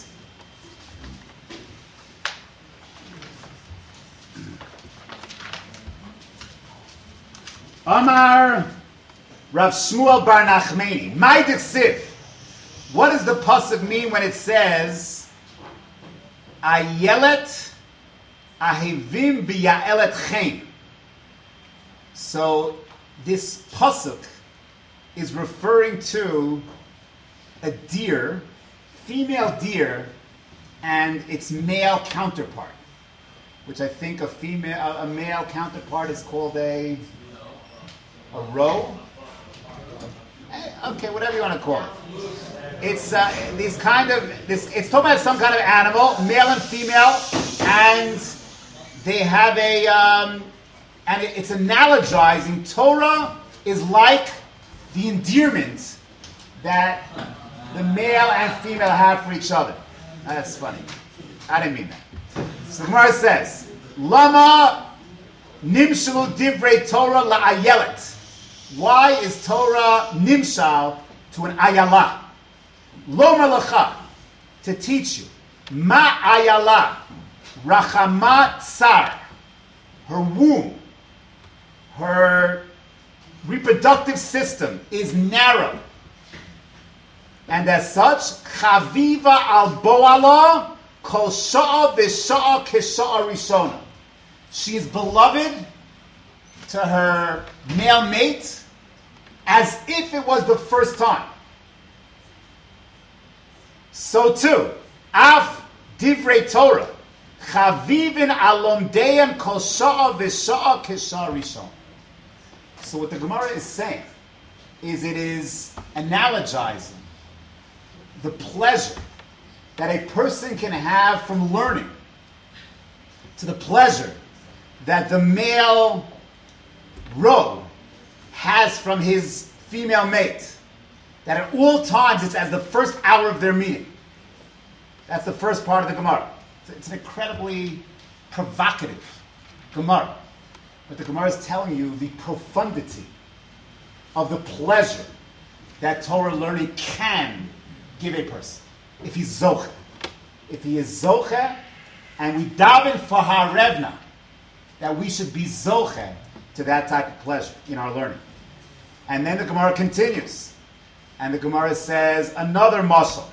A: Amar Rav Shmuel Bar Nachmani. My Diksiv. What does the pasuk mean when it says, Ayelet ahivim b'ya'elet chen? So this pasuk is referring to a deer, female deer, and its male counterpart, which I think a male counterpart is called a roe. Okay, whatever you want to call it. It's it's talking about some kind of animal, male and female, and they have it's analogizing. Torah is like the endearment that the male and female have for each other. That's funny. I didn't mean that. So the Gemara says, Lama nimshalu divrei Torah la'ayelet. Why is Torah nimshal to an ayala? Lomer lecha, to teach you. Ma ayala, rachamat tsar, her womb, her reproductive system is narrow. And as such, chaviva al boala kol sha'a v'sha'a kesha'a rishona. She is beloved to her male mate as if it was the first time. So too, af divrei Torah, chavivin alomdeim kol sha'a v'sha'a kesha'a rishona. So what the Gemara is saying is it is analogizing the pleasure that a person can have from learning to the pleasure that the male roe has from his female mate. That at all times it's as the first hour of their meeting. That's the first part of the Gemara. It's an incredibly provocative Gemara. But the Gemara is telling you the profundity of the pleasure that Torah learning can give a person. If he's zoche. If he is zoche, and we daven for harevna, that we should be zoche to that type of pleasure in our learning. And then the Gemara continues. And the Gemara says another mashal.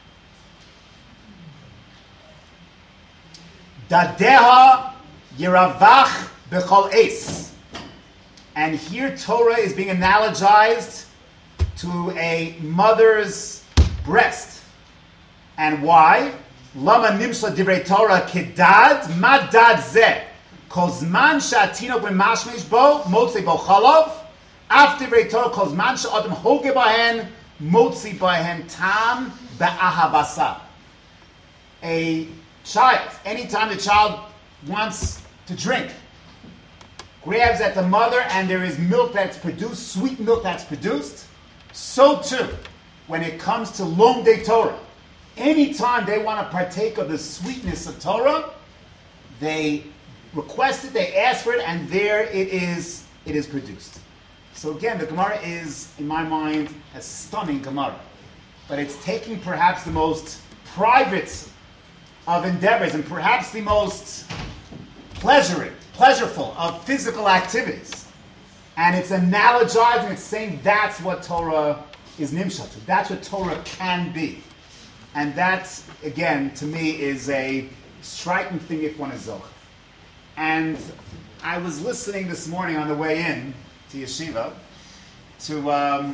A: Dadeha yiravach b'chol es. And here Torah is being analogized to a mother's breast. And why? Lama nimsha divrei Torah kedad ma dad zeh kol zman she'atinok b'mashmish bo motzi bo chalav af divrei Torah kol zman she'adam hoge bahen motzi bahen tam ba'ahavasa. A child, anytime the child wants to drink, grabs at the mother and there is milk that's produced, sweet milk that's produced, so too, when it comes to Lomdei Torah, anytime they want to partake of the sweetness of Torah, they request it, they ask for it, and there it is produced. So again, the Gemara is, in my mind, a stunning Gemara. But it's taking perhaps the most private of endeavors and perhaps the most pleasureful of physical activities. And it's analogizing, it's saying that's what Torah is nimshal to. That's what Torah can be. And that, again, to me, is a striking thing if one is zoch. And I was listening this morning on the way in to yeshiva to a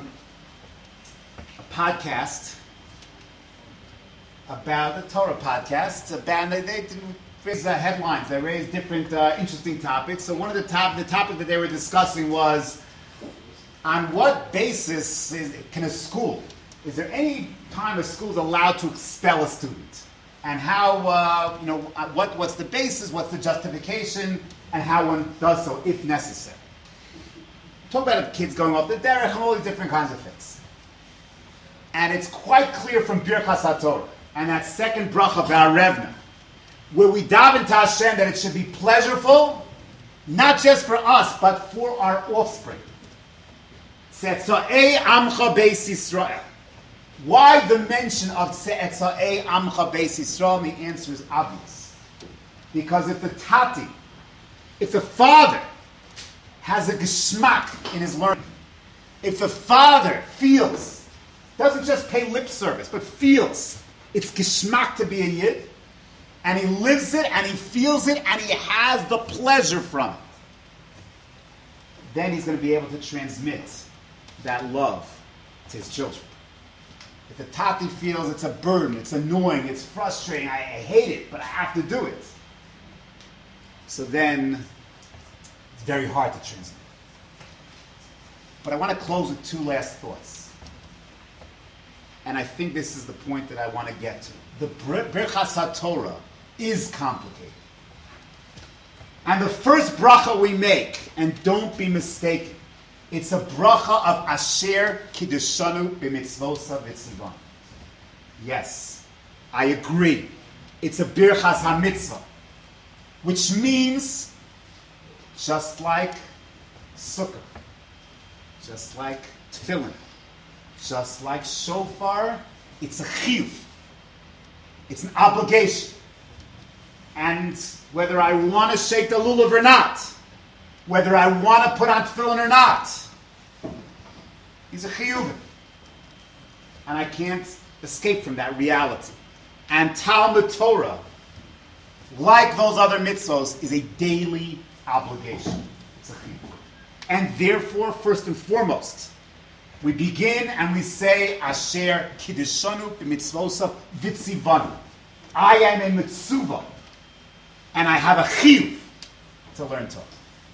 A: podcast about the Torah podcast. They raise headlines. They raise different interesting topics. So one of the topic that they were discussing was on what basis can a school? Is there any time a school is allowed to expel a student? And how, what's the basis, what's the justification, and how one does so, if necessary. Talk about kids going off the derech and all these different kinds of things. And it's quite clear from Birkas HaTorah, and that second bracha B'Arevna, where we daven to Hashem that it should be pleasurable, not just for us, but for our offspring. Tzetza'ei Amcha Beis Yisrael. Why the mention of Tzetza'ei Amcha Beis Yisrael? And the answer is obvious. Because if the father has a geschmack in his learning, If the father feels, doesn't just pay lip service, but feels it's geschmack to be a yid, and he lives it, and he feels it, and he has the pleasure from it, then he's going to be able to transmit that love to his children. If the tati feels it's a burden, it's annoying, it's frustrating, I hate it, but I have to do it, so then it's very hard to transmit. But I want to close with two last thoughts. And I think this is the point that I want to get to. The Birchas HaTorah is complicated. And the first bracha we make, and don't be mistaken, it's a bracha of Asher Kiddushanu b'mitzvosa v'tzivan. Yes, I agree. It's a Birchas HaMitzvah, which means just like Sukkah, just like Tefillin, just like Shofar, it's a chiyuv. It's an obligation. And whether I want to shake the lulav or not, whether I want to put on tefillin or not, he's a chiyuv. And I can't escape from that reality. And Talmud Torah, like those other mitzvos, is a daily obligation. It's a chiyuv. And therefore, first and foremost, we begin and we say, Asher Kiddushanu b'mitzvosa v'tzivanu. I am a mitzvah, and I have a chiyuv to learn Torah.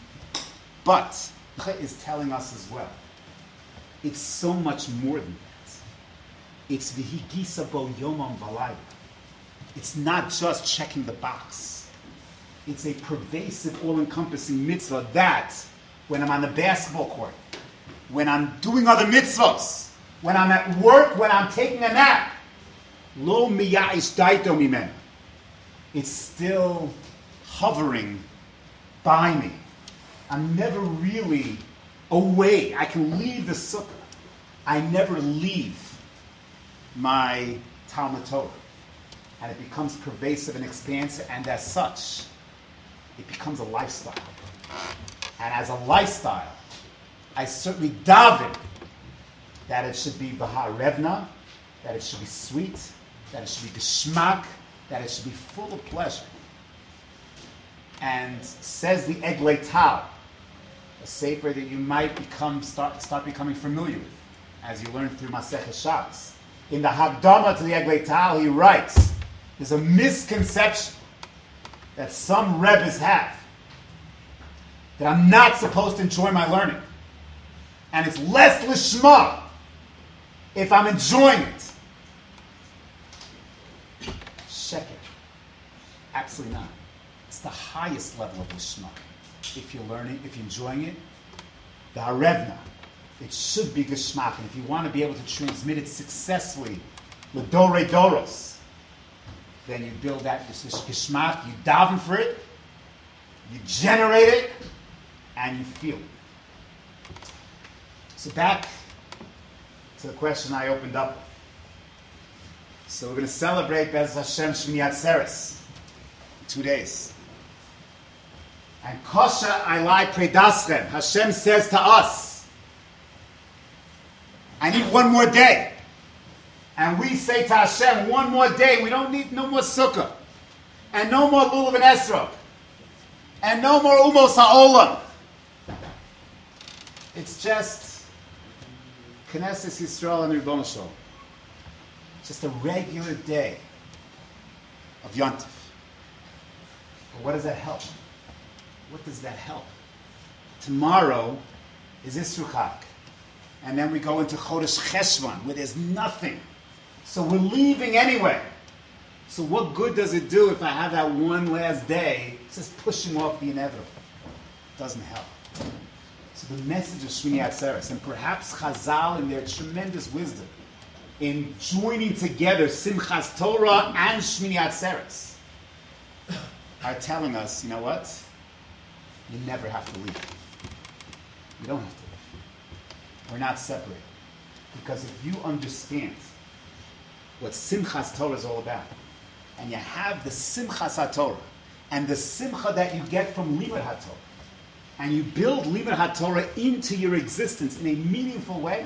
A: But is telling us as well, it's so much more than that. It's v'higisa bo yomam v'layla. It's not just checking the box. It's a pervasive, all-encompassing mitzvah that, when I'm on the basketball court, when I'm doing other mitzvahs, when I'm at work, when I'm taking a nap, lo miya'ish daito mimenu. It's still hovering by me. I'm never really away. I can leave the sukkah. I never leave my Talmud Torah. And it becomes pervasive and expansive, and as such, it becomes a lifestyle. And as a lifestyle, I certainly daven that it should be Bahar Revna, that it should be sweet, that it should be geschmack, that it should be full of pleasure. And says the Eglei Tal, a sefer that you might start becoming familiar with as you learn through Masechet Shabbos. In the Hagdama to the Eglei Tal, he writes, there's a misconception that some Rebbes have that I'm not supposed to enjoy my learning. And it's less lishma if I'm enjoying it. Sheker. Absolutely not. It's the highest level of lishma. If you're learning, if you're enjoying it, the harevna, it should be geschmack. And if you want to be able to transmit it successfully, l'dorei doros, then you build that geschmack, you daven for it, you generate it, and you feel it. So back to the question I opened up with. So we're going to celebrate Be'ez Hashem Shmini Atzeres in 2 days. And Kosha Alai Predaschem, Hashem says to us, I need one more day. And we say to Hashem, one more day, we don't need no more sukkah, and no more lulav and esrog, and no more umos ha'olam. It's just Knesset Yisrael and Ribono Shel Olam. Just a regular day of Yontif. But what does that help? What does that help? Tomorrow is Isru Chag. And then we go into Chodesh Cheshvan, where there's nothing. So we're leaving anyway. So what good does it do if I have that one last day just pushing off the inevitable? It doesn't help. So the message of Shmini Atzeres, and perhaps Chazal in their tremendous wisdom, in joining together Simchas Torah and Shmini Atzeres, are telling us, you know what? You never have to leave. You don't have to leave. We're not separated. Because if you understand what Simchas Torah is all about, and you have the Simchas HaTorah, and the Simcha that you get from Limud HaTorah, and you build Limud HaTorah into your existence in a meaningful way,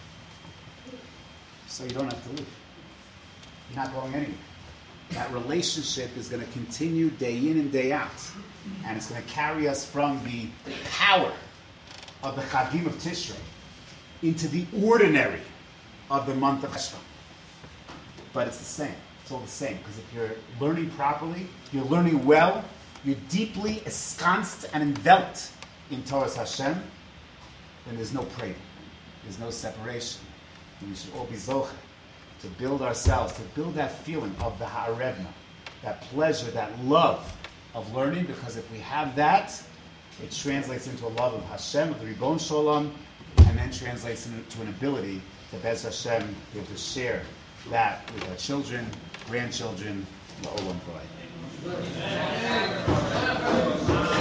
A: so you don't have to leave. You're not going anywhere. That relationship is going to continue day in and day out. And it's going to carry us from the power of the Chagim of Tishrei into the ordinary of the month of Eshvan. But it's the same. It's all the same. Because if you're learning properly, you're learning well, you're deeply ensconced and enveloped in Torah Hashem, then there's no prayer. There's no separation. And we should all be zocheh to build ourselves, to build that feeling of the ha'arevna, that pleasure, that love of learning, because if we have that, it translates into a love of Hashem, of the Ribon Sholem, and then translates into an ability to Bez Hashem, be able to share that with our children, grandchildren, the Olam Vai.